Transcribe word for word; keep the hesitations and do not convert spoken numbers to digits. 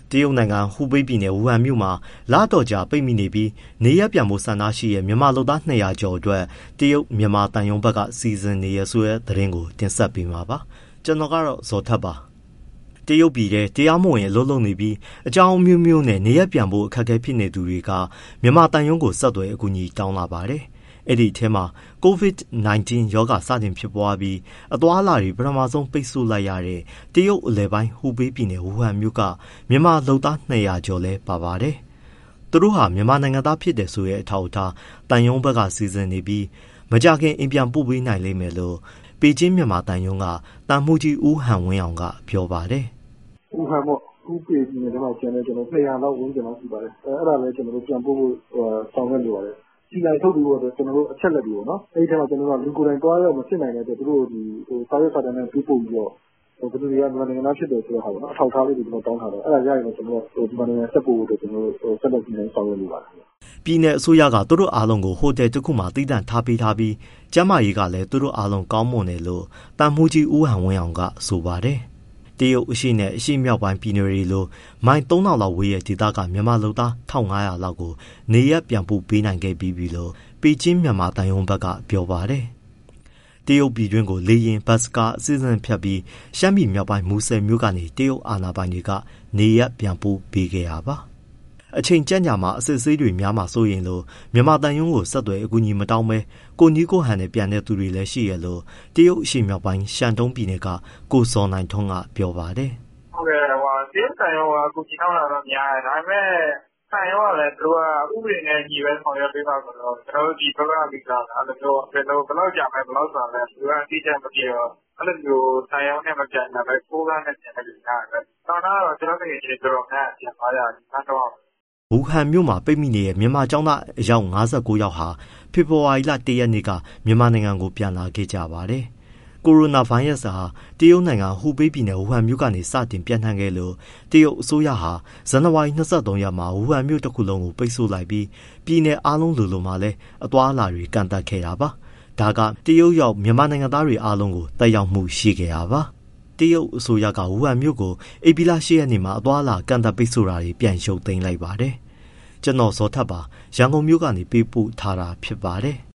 တရုတ်နိုင်ငံဟူဘေးပြည်နယ်ဝူဟန်မြို့မှာလတော်ကြာပိတ်မိနေပြီးနေရပ်ပြန်ဖို့ဆန္ဒရှိတဲ့မြန်မာလုပ်သားနှစ်ရာကျော်အတွက်တရုတ်မြန်မာတန်ယုံဘက်ကစီစဉ်နေရဆိုတဲ့သတင်းကိုတင်ဆက်ပေးမှာပါကျွန်တော်ကတော့ဇော်ထက်ပါတရုတ်ပြည်ထဲတရားမဝင်အလုပ်လုပ်နေပြီးအကြောင်းမျိုးမျိုးနဲ့နေရပ်ပြန်ဖို့အခက်အခဲဖြစ်နေသူတွေကမြန်မာတန်ယုံကိုဆက်သွယ်အကူအညီတောင်းလာပါတယ်အဲ့ဒီထဲမှာ ကိုဗစ် ၁၉ ရောဂါစတင်ဖြစ်ပွားပြီးအသွားအလာတွေပထမဆုံးပိတ်ဆို့လိုက်ရတဲ့တရုတ်အလယ်ပိုင်းဟူဘေးပြည်နယ်ဝူဟန်မြို့ကမြန်မာလုပ်သားနှစ်ရာကျော်လဲပါပါတယ်။သူတို့ဟာမြန်မာနိုင်ငံသားဖြစ်တယ်ဆိုတဲ့အထောက်အထားတန်ယုံဘက်ကစီစဉ်နေပြီးမကြခင်အိမ်ပြန်ပို့ပေးနိုင်လိမ့်မယ်လို့ပေကျင်းမြန်မာတန်ယုံကတန်မှုကြီးဦးဟန်ဝင်းအောင်ကပြောပါတယ်။ဦးဟန်ပေါ့ဥပဒေပြည်နယ်မှာကျန်တဲ့ကျွန်တော်နှစ်ရာလောက်ဝန်းကျင်လောက်ရှိပါတယ်။အဲအဲ့ဒါလည်းကျွန်တော်တို့ပြန်ပို့ဖို့ဆောင်ရွက်နေပါတယ်။စီလိုက်ထုတ်ပြီးတော့ကျွန်တော်တို့အချက်လက်တွေပေါ့နော်အဲ့ဒီထဲမှာကျွန်တော်တို့လူကိုယ်တိုင်တွားရမဖြစ်နိုင်တဲ့အတွက်သူတို့ဒီဟိုစာရွက်စာတမ်းနဲ့ပြပို့ပြီးတော့ဟိုဘယ်လိုတွေကမြန်မာနိုင်ငံသားဖြစ်တယ်ဆိုတော့ဟာပေါ့နော်အထောက်အထားလေးတွေကျွန်တော်တောင်းထားတယ်အဲ့ဒါရရင်တော့ကျွန်တော်တို့ဒီမြန်မာနိုင်ငံဆက်ပို့ဖို့ကျွန်တော်တို့ဆက်လက်ပြီးဆောင်ရွက်နေပါတယ်ပြည်နယ်အစိုးရကသူတို့အားလုံးကိုဟိုတယ်တစ်ခုမှာတည်တံ့ထားပေးထားပြီးကျန်းမာရေးကလည်းသူတို့အားလုံးကောင်းမွန်တယ်လို့တန်မှုကြီးဦးဟန်ဝင်းအောင်ကဆိုပါတယ်တရုတ်အရှိနဲ့အရှိမြောက်ပိုင်းပြည်နယ်တွေလိုမိုင်သုံးထောင်လောက်ဝေးတဲ့ဒေသကမြန်မာလူသား၁၅၀၀လောက်ကိုနေရပ်ပြန်ပို့ပေးနိုင်ခဲ့ပြီးပြီလို့ပေကျင်းမြန်မာတန်ယုံဘက်ကပြောပါတယ်။တရုတ်ပြည်တွင်းကိုလေရင်ဘတ်စကားအစင်းဖြတ်ပြီးရှမ်းပြည်မြောက်ပိုင်းမူဆယ်မြို့ကနေတရုတ်အာဏာပိုင်တွေကနေရပ်ပြန်ပို့ပေးခဲ့တာပါ။အချိန်ကြန့်ကြာမှာအစစ်ဆေးတွေများမှာစိုးရင်လို့မြန်မာတန်ယုံကိုဆက်သွယ်အကူအညီမတောင်းပဲကိုနီးကိုဟန်နဲ့ပြန်တဲ့သူတွေလည်းရှိရလို့တရုတ်အရှိမြောက်ပိုင်းရှန်တုံးပြည်နယ်ကကိုစောနိုင်ထွန်းကပြောပါတယ်။ဟုတ်ကဲ့ဟိုတရုတ်တန်ယုံကအကူအညီတောင်းတာတော့များတယ်ဒါပေမဲ့တန်ယုံကလည်းသူကဥပဒေနဲ့ညီပဲဆောင်ရွက်ပေးပါဆိုတော့ကျွန်တော်တို့ဒီဘက်ကပြီးတာအဲ့လိုမျိုးဘယ်လိုဘယ်လောက်ကြာမယ်ဘယ်လောက်ဆိုလဲသူကအတိအကျမသိတော့အဲ့လိုမျိုးတန်ယုံနဲ့မပြန်တာပဲကိုးကားနဲ့ပြန်တယ်ကြားတယ်။တော့တော့ကျွန်တော်တို့ဒီတော်တော်များပြန်ပါရတယ်။တော့ဝူဟန်မြို့မှာပိတ်မိနေတဲ့မြန်မာကျောင်းသားအယောက်၅၉ယောက်ဟာဖေဖော်ဝါရီလ၁ရက်နေ့ကမြန်မာနိုင်ငံကိုပြန်လာခဲ့ကြပါတယ်။ကိုရိုနာဗိုင်းရပ်စ်ဟာတရုတ်နိုင်ငံဟူဘေးပြည်နယ်ဝူဟန်မြို့ကနေစတင်ပြန့်နှံ့ခဲ့လို့တရုတ်အစိုးရဟာဇန်နဝါရီ၂၃ရက်မှာဝူဟန်မြို့တစ်ခုလုံးကိုပိတ်ဆို့လိုက်ပြီးပြည်နယ်အားလုံးလိုလိုမှာလည်းအသွားအလာတွေကန့်သတ်ခဲ့တာပါ။ဒါကတရုတ်ရောက်မြန်မာနိုင်ငံသားတွေအားလုံးကိုတက်ရောက်မှုရှိခဲ့တာပါ။တရုတ်အစိုးရကဝူဟန်မြို့ကိုဧပြီလ၈ရက်နေ့မှာအသွားအလာကန့်သတ်ပိတ်ဆို့တာတွေပြန်ရုပ်သိမ်းလိုက်ပါတယ်။ကျွန်တော်ဇော်ထက်ပါရန်ကုန်မြို့ကနေပေးပို့ထားတာဖြစ်ပါတယ်။